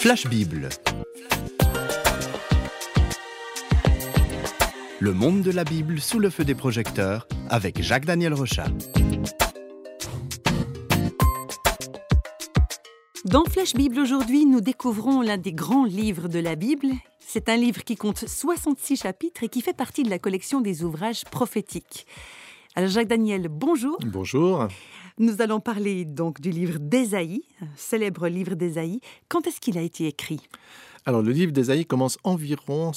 Flash Bible. Le monde de la Bible sous le feu des projecteurs avec Jacques-Daniel Rochat. Dans Flash Bible aujourd'hui, nous découvrons l'un des grands livres de la Bible. C'est un livre qui compte 66 chapitres et qui fait partie de la collection des ouvrages prophétiques. Alors Jacques-Daniel, bonjour. Bonjour. Nous allons parler donc du livre d'Ésaïe, un célèbre livre d'Ésaïe. Quand est-ce qu'il a été écrit ? Alors le livre d'Ésaïe commence environ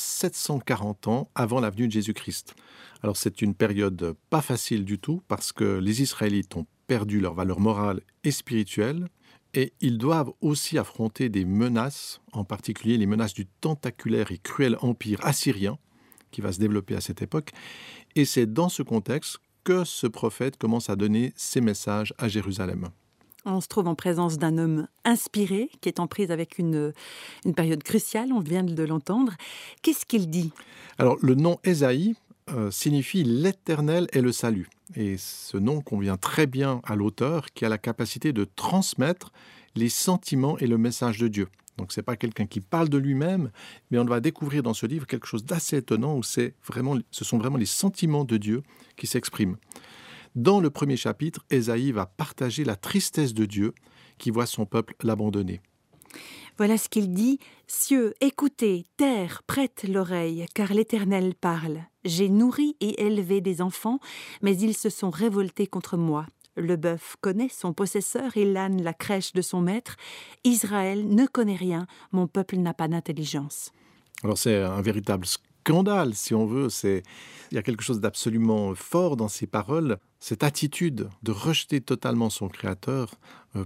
740 ans avant la venue de Jésus-Christ. Alors c'est une période pas facile du tout parce que les Israélites ont perdu leur valeur morale et spirituelle et ils doivent aussi affronter des menaces, en particulier les menaces du tentaculaire et cruel empire assyrien qui va se développer à cette époque. Et c'est dans ce contexte que ce prophète commence à donner ses messages à Jérusalem. On se trouve en présence d'un homme inspiré qui est en prise avec une période cruciale, on vient de l'entendre. Qu'est-ce qu'il dit ? Alors le nom Ésaïe signifie « l'Éternel est le salut ». Et ce nom convient très bien à l'auteur qui a la capacité de transmettre les sentiments et le message de Dieu. Donc ce n'est pas quelqu'un qui parle de lui-même, mais on va découvrir dans ce livre quelque chose d'assez étonnant où ce sont vraiment les sentiments de Dieu qui s'expriment. Dans le premier chapitre, Ésaïe va partager la tristesse de Dieu qui voit son peuple l'abandonner. Voilà ce qu'il dit. « Cieux, écoutez, terre, prête l'oreille, car l'Éternel parle. J'ai nourri et élevé des enfants, mais ils se sont révoltés contre moi. Le bœuf connaît son possesseur et l'âne la crèche de son maître. Israël ne connaît rien, mon peuple n'a pas d'intelligence. » Alors c'est un véritable scandale, si on veut. Il y a quelque chose d'absolument fort dans ces paroles, cette attitude de rejeter totalement son Créateur. Pourquoi ?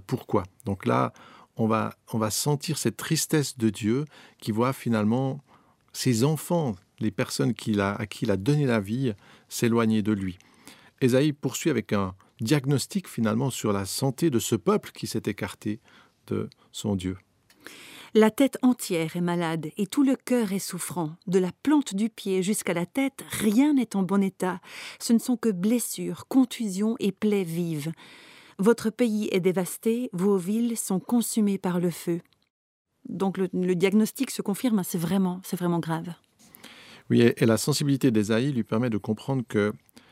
Donc là, on va sentir cette tristesse de Dieu qui voit finalement ses enfants, les personnes à qui il a donné la vie, s'éloigner de lui. Ésaïe poursuit avec un diagnostic finalement sur la santé de ce peuple qui s'est écarté de son Dieu. La tête entière est malade et tout le cœur est souffrant. De la plante du pied jusqu'à la tête, rien n'est en bon état. Ce ne sont que blessures, contusions et plaies vives. Votre pays est dévasté, vos villes sont consumées par le feu. Donc le diagnostic se confirme, c'est vraiment grave. Oui, et la sensibilité d'Ésaïe lui permet de comprendre que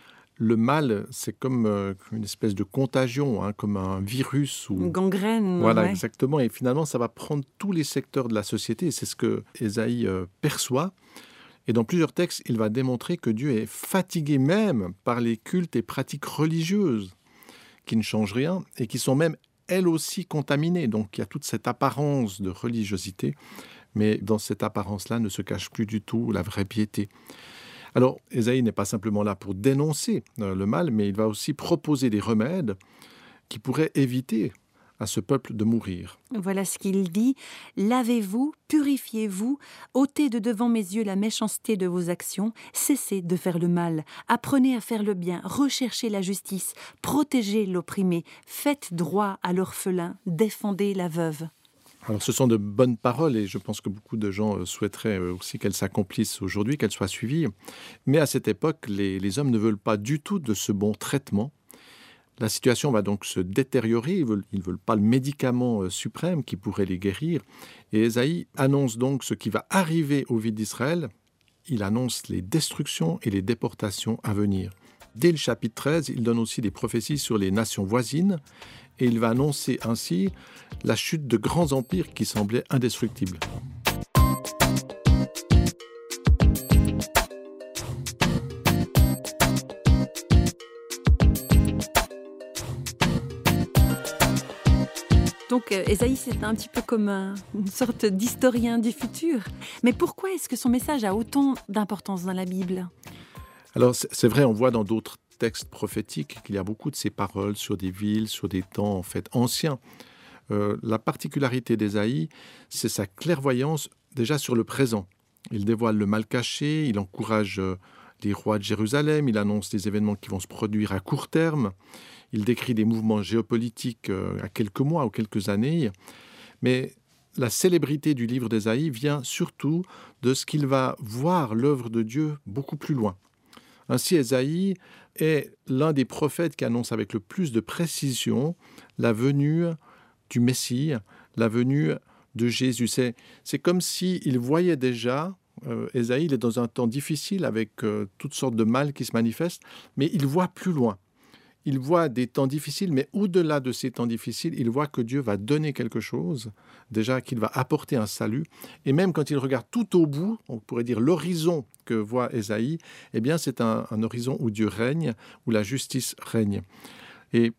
le mal, c'est comme une espèce de contagion, comme un virus. Une gangrène. Voilà, ouais. Exactement. Et finalement, ça va prendre tous les secteurs de la société. Et c'est ce que Ésaïe perçoit. Et dans plusieurs textes, il va démontrer que Dieu est fatigué même par les cultes et pratiques religieuses qui ne changent rien et qui sont même, elles aussi, contaminées. Donc, il y a toute cette apparence de religiosité. Mais dans cette apparence-là ne se cache plus du tout la vraie piété. Alors, Ésaïe n'est pas simplement là pour dénoncer le mal, mais il va aussi proposer des remèdes qui pourraient éviter à ce peuple de mourir. Voilà ce qu'il dit. « Lavez-vous, purifiez-vous, ôtez de devant mes yeux la méchanceté de vos actions, cessez de faire le mal, apprenez à faire le bien, recherchez la justice, protégez l'opprimé, faites droit à l'orphelin, défendez la veuve. » Alors, ce sont de bonnes paroles et je pense que beaucoup de gens souhaiteraient aussi qu'elles s'accomplissent aujourd'hui, qu'elles soient suivies. Mais à cette époque, les hommes ne veulent pas du tout de ce bon traitement. La situation va donc se détériorer. Ils ne veulent pas le médicament suprême qui pourrait les guérir. Et Ésaïe annonce donc ce qui va arriver aux villes d'Israël. Il annonce les destructions et les déportations à venir. Dès le chapitre 13, il donne aussi des prophéties sur les nations voisines et il va annoncer ainsi la chute de grands empires qui semblaient indestructibles. Donc Ésaïe, c'est un petit peu comme une sorte d'historien du futur. Mais pourquoi est-ce que son message a autant d'importance dans la Bible ? Alors c'est vrai, on voit dans d'autres textes prophétiques qu'il y a beaucoup de ces paroles sur des villes, sur des temps en fait anciens. La particularité d'Ésaïe, c'est sa clairvoyance déjà sur le présent. Il dévoile le mal caché, il encourage les rois de Jérusalem, il annonce des événements qui vont se produire à court terme, il décrit des mouvements géopolitiques à quelques mois ou quelques années. Mais la célébrité du livre d'Ésaïe vient surtout de ce qu'il va voir l'œuvre de Dieu beaucoup plus loin. Ainsi, Ésaïe est l'un des prophètes qui annonce avec le plus de précision la venue du Messie, la venue de Jésus. C'est comme s'il voyait déjà, Ésaïe, il est dans un temps difficile avec toutes sortes de mal qui se manifestent, mais il voit plus loin. Il voit des temps difficiles, mais au-delà de ces temps difficiles, il voit que Dieu va donner quelque chose, déjà qu'il va apporter un salut. Et même quand il regarde tout au bout, on pourrait dire l'horizon que voit Ésaïe, eh bien c'est un horizon où Dieu règne, où la justice règne. Et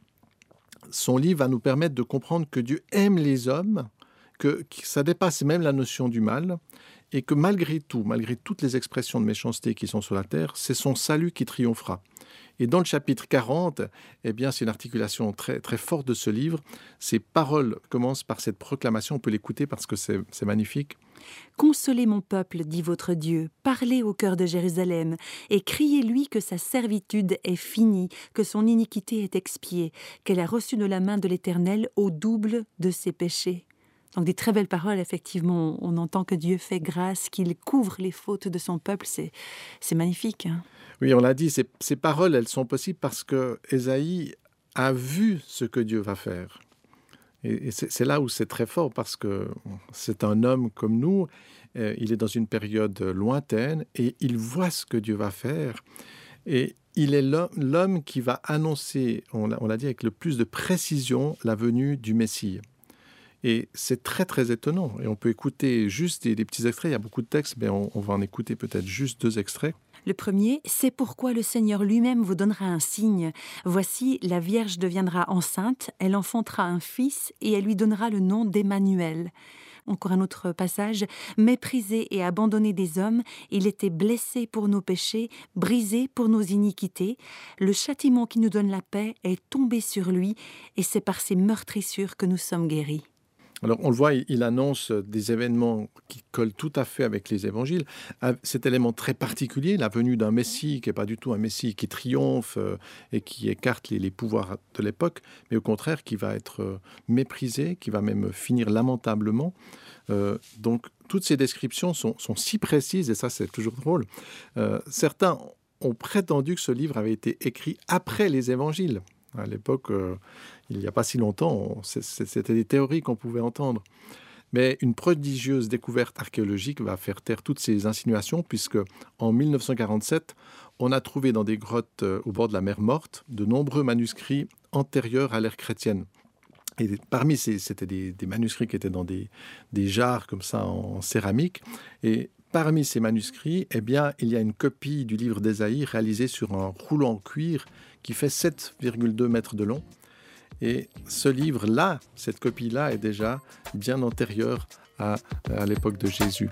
son livre va nous permettre de comprendre que Dieu aime les hommes, que ça dépasse même la notion du mal, et que malgré tout, malgré toutes les expressions de méchanceté qui sont sur la terre, c'est son salut qui triomphera. Et dans le chapitre 40, eh bien, c'est une articulation très, très forte de ce livre. Ces paroles commencent par cette proclamation, on peut l'écouter parce que c'est magnifique. « Consolez mon peuple, dit votre Dieu, parlez au cœur de Jérusalem, et criez-lui que sa servitude est finie, que son iniquité est expiée, qu'elle a reçu de la main de l'Éternel au double de ses péchés. » Donc des très belles paroles, effectivement. On entend que Dieu fait grâce, qu'il couvre les fautes de son peuple. C'est magnifique. Hein. Oui, on l'a dit, ces paroles, elles sont possibles parce que Ésaïe a vu ce que Dieu va faire. Et c'est là où c'est très fort, parce que c'est un homme comme nous, il est dans une période lointaine, et il voit ce que Dieu va faire. Et il est l'homme qui va annoncer, on l'a dit avec le plus de précision, la venue du Messie. Et c'est très, très étonnant. Et on peut écouter juste des petits extraits. Il y a beaucoup de textes, mais on va en écouter peut-être juste 2 extraits. Le premier, « C'est pourquoi le Seigneur lui-même vous donnera un signe. Voici, la Vierge deviendra enceinte, elle enfantera un fils et elle lui donnera le nom d'Emmanuel. » Encore un autre passage, « Méprisé et abandonné des hommes, il était blessé pour nos péchés, brisé pour nos iniquités. Le châtiment qui nous donne la paix est tombé sur lui et c'est par ses meurtrissures que nous sommes guéris. » Alors, on le voit, il annonce des événements qui collent tout à fait avec les évangiles. Cet élément très particulier, la venue d'un Messie, qui n'est pas du tout un Messie qui triomphe et qui écarte les pouvoirs de l'époque, mais au contraire, qui va être méprisé, qui va même finir lamentablement. Donc, toutes ces descriptions sont si précises, et ça, c'est toujours drôle. Certains ont prétendu que ce livre avait été écrit après les évangiles. À l'époque, il n'y a pas si longtemps, c'était des théories qu'on pouvait entendre. Mais une prodigieuse découverte archéologique va faire taire toutes ces insinuations, puisque en 1947, on a trouvé dans des grottes au bord de la mer Morte de nombreux manuscrits antérieurs à l'ère chrétienne. Et parmi c'était des manuscrits qui étaient dans des jarres comme ça en céramique. Et parmi ces manuscrits, eh bien, il y a une copie du livre d'Ésaïe réalisée sur un rouleau en cuir qui fait 7,2 mètres de long. Et ce livre-là, cette copie-là, est déjà bien antérieure à l'époque de Jésus.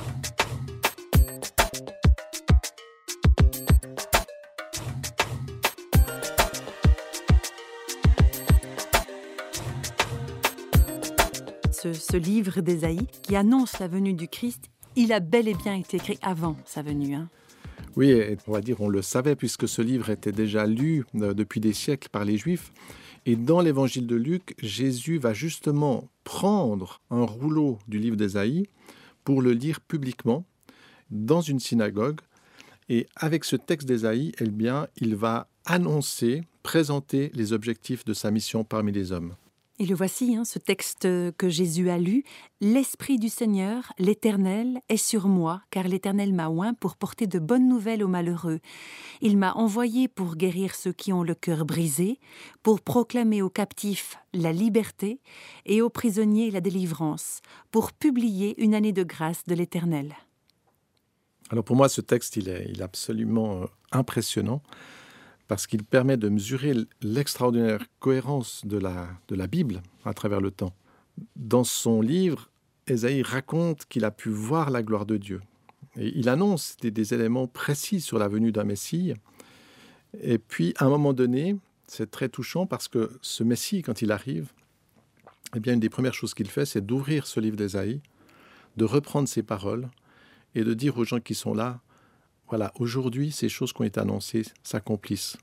Ce livre d'Ésaïe qui annonce la venue du Christ, il a bel et bien été écrit avant sa venue. Hein. Oui, on va dire on le savait puisque ce livre était déjà lu depuis des siècles par les Juifs. Et dans l'évangile de Luc, Jésus va justement prendre un rouleau du livre d'Ésaïe pour le lire publiquement dans une synagogue. Et avec ce texte d'Ésaïe, eh bien, il va annoncer, présenter les objectifs de sa mission parmi les hommes. Et le voici, ce texte que Jésus a lu. « L'Esprit du Seigneur, l'Éternel, est sur moi, car l'Éternel m'a oint pour porter de bonnes nouvelles aux malheureux. Il m'a envoyé pour guérir ceux qui ont le cœur brisé, pour proclamer aux captifs la liberté et aux prisonniers la délivrance, pour publier une année de grâce de l'Éternel. » Alors pour moi, ce texte, il est absolument impressionnant, parce qu'il permet de mesurer l'extraordinaire cohérence de la Bible à travers le temps. Dans son livre, Ésaïe raconte qu'il a pu voir la gloire de Dieu. Et il annonce des éléments précis sur la venue d'un Messie. Et puis, à un moment donné, c'est très touchant parce que ce Messie, quand il arrive, eh bien, une des premières choses qu'il fait, c'est d'ouvrir ce livre d'Ésaïe, de reprendre ses paroles et de dire aux gens qui sont là, voilà, aujourd'hui, ces choses qui ont été annoncées s'accomplissent.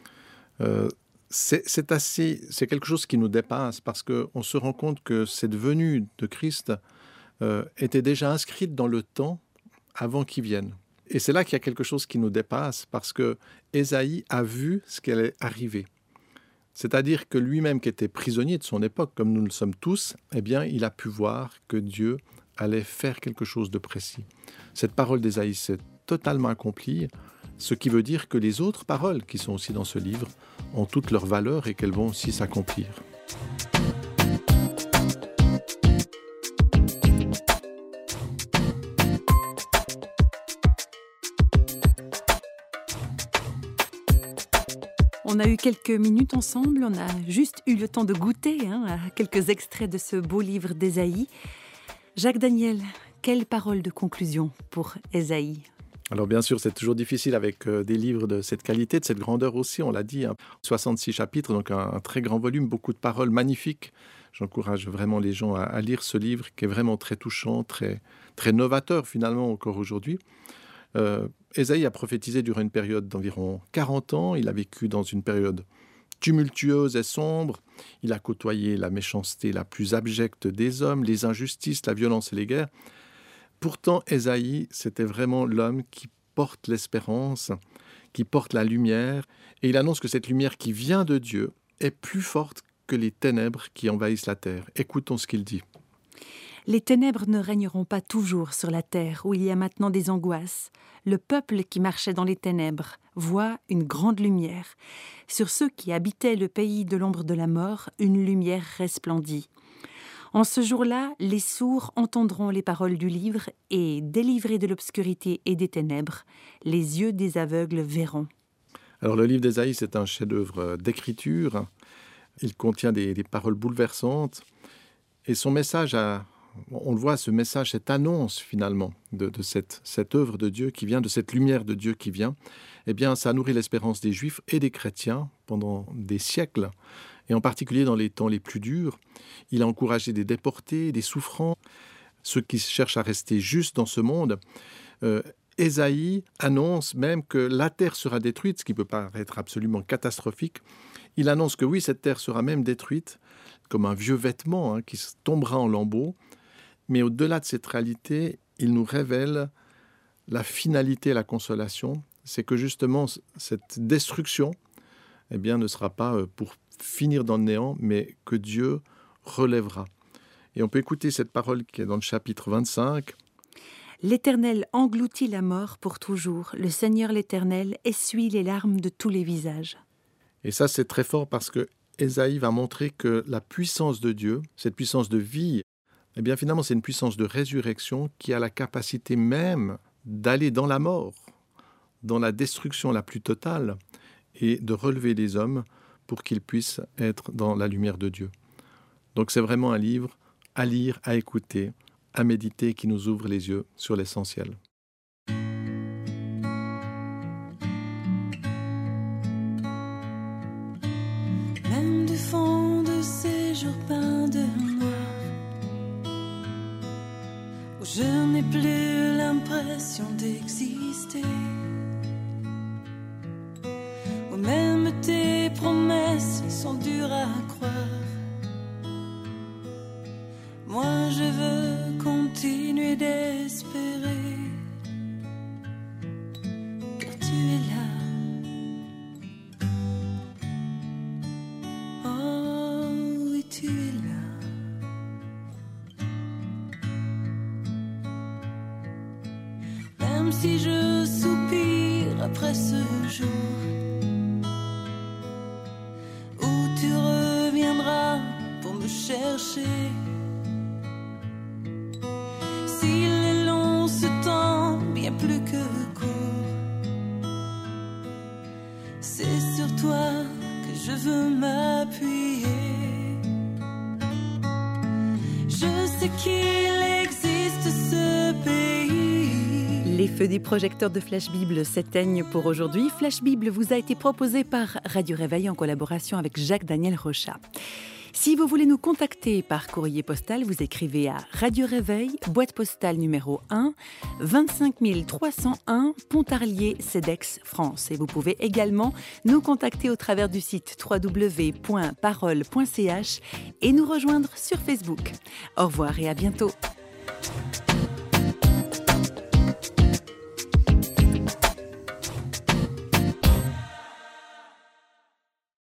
C'est quelque chose qui nous dépasse parce qu'on se rend compte que cette venue de Christ était déjà inscrite dans le temps avant qu'il vienne. Et c'est là qu'il y a quelque chose qui nous dépasse parce que Ésaïe a vu ce qui allait arriver. C'est-à-dire que lui-même qui était prisonnier de son époque, comme nous le sommes tous, eh bien, il a pu voir que Dieu allait faire quelque chose de précis. Cette parole d'Ésaïe s'est totalement accomplie, ce qui veut dire que les autres paroles qui sont aussi dans ce livre ont toute leur valeur et qu'elles vont aussi s'accomplir. On a eu quelques minutes ensemble, on a juste eu le temps de goûter à quelques extraits de ce beau livre d'Ésaïe. Jacques Daniel, quelle parole de conclusion pour Ésaïe ? Alors bien sûr, c'est toujours difficile avec des livres de cette qualité, de cette grandeur aussi, on l'a dit, 66 chapitres, donc un très grand volume, beaucoup de paroles magnifiques. J'encourage vraiment les gens à lire ce livre qui est vraiment très touchant, très, très novateur finalement encore aujourd'hui. Ésaïe a prophétisé durant une période d'environ 40 ans. Il a vécu dans une période tumultueuse et sombre. Il a côtoyé la méchanceté la plus abjecte des hommes, les injustices, la violence et les guerres. Pourtant, Ésaïe, c'était vraiment l'homme qui porte l'espérance, qui porte la lumière. Et il annonce que cette lumière qui vient de Dieu est plus forte que les ténèbres qui envahissent la terre. Écoutons ce qu'il dit. Les ténèbres ne régneront pas toujours sur la terre où il y a maintenant des angoisses. Le peuple qui marchait dans les ténèbres voit une grande lumière. Sur ceux qui habitaient le pays de l'ombre de la mort, une lumière resplendit. En ce jour-là, les sourds entendront les paroles du livre et, délivrés de l'obscurité et des ténèbres, les yeux des aveugles verront. Alors le livre d'Ésaïe, c'est un chef-d'œuvre d'écriture. Il contient des paroles bouleversantes. Et son message on le voit, ce message, cette annonce finalement de cette œuvre de Dieu qui vient, de cette lumière de Dieu qui vient, eh bien, ça a nourri l'espérance des Juifs et des chrétiens pendant des siècles, et en particulier dans les temps les plus durs. Il a encouragé des déportés, des souffrants, ceux qui cherchent à rester justes dans ce monde. Ésaïe annonce même que la terre sera détruite, ce qui peut paraître absolument catastrophique. Il annonce que oui, cette terre sera même détruite, comme un vieux vêtement qui tombera en lambeaux. Mais au-delà de cette réalité, il nous révèle la finalité et la consolation. C'est que justement, cette destruction ne sera pas pour finir dans le néant, mais que Dieu relèvera. Et on peut écouter cette parole qui est dans le chapitre 25. « L'Éternel engloutit la mort pour toujours. Le Seigneur l'Éternel essuie les larmes de tous les visages. » Et ça, c'est très fort parce que Ésaïe va montrer que la puissance de Dieu, cette puissance de vie, finalement, c'est une puissance de résurrection qui a la capacité même d'aller dans la mort, dans la destruction la plus totale, et de relever les hommes pour qu'ils puissent être dans la lumière de Dieu. Donc c'est vraiment un livre à lire, à écouter, à méditer, qui nous ouvre les yeux sur l'essentiel. Même du fond de ces jours peints de noir, où je n'ai plus l'impression d'exister, où même tes promesses sont dures à croire, moi je veux continuer d'espérer, car tu es là. Oh oui, tu es là. Même si je soupire après ce jour où tu reviendras pour me chercher, s'il est long ce temps, bien plus que court, c'est sur toi que je veux m'appuyer. Je sais qu'il existe ce pays. Les feux du projecteur de Flash Bible s'éteignent pour aujourd'hui. Flash Bible vous a été proposé par Radio Réveil en collaboration avec Jacques Daniel Rochat. Si vous voulez nous contacter par courrier postal, vous écrivez à Radio Réveil, boîte postale numéro 1, 25 301, Pontarlier, Cedex, France. Et vous pouvez également nous contacter au travers du site www.parole.ch et nous rejoindre sur Facebook. Au revoir et à bientôt.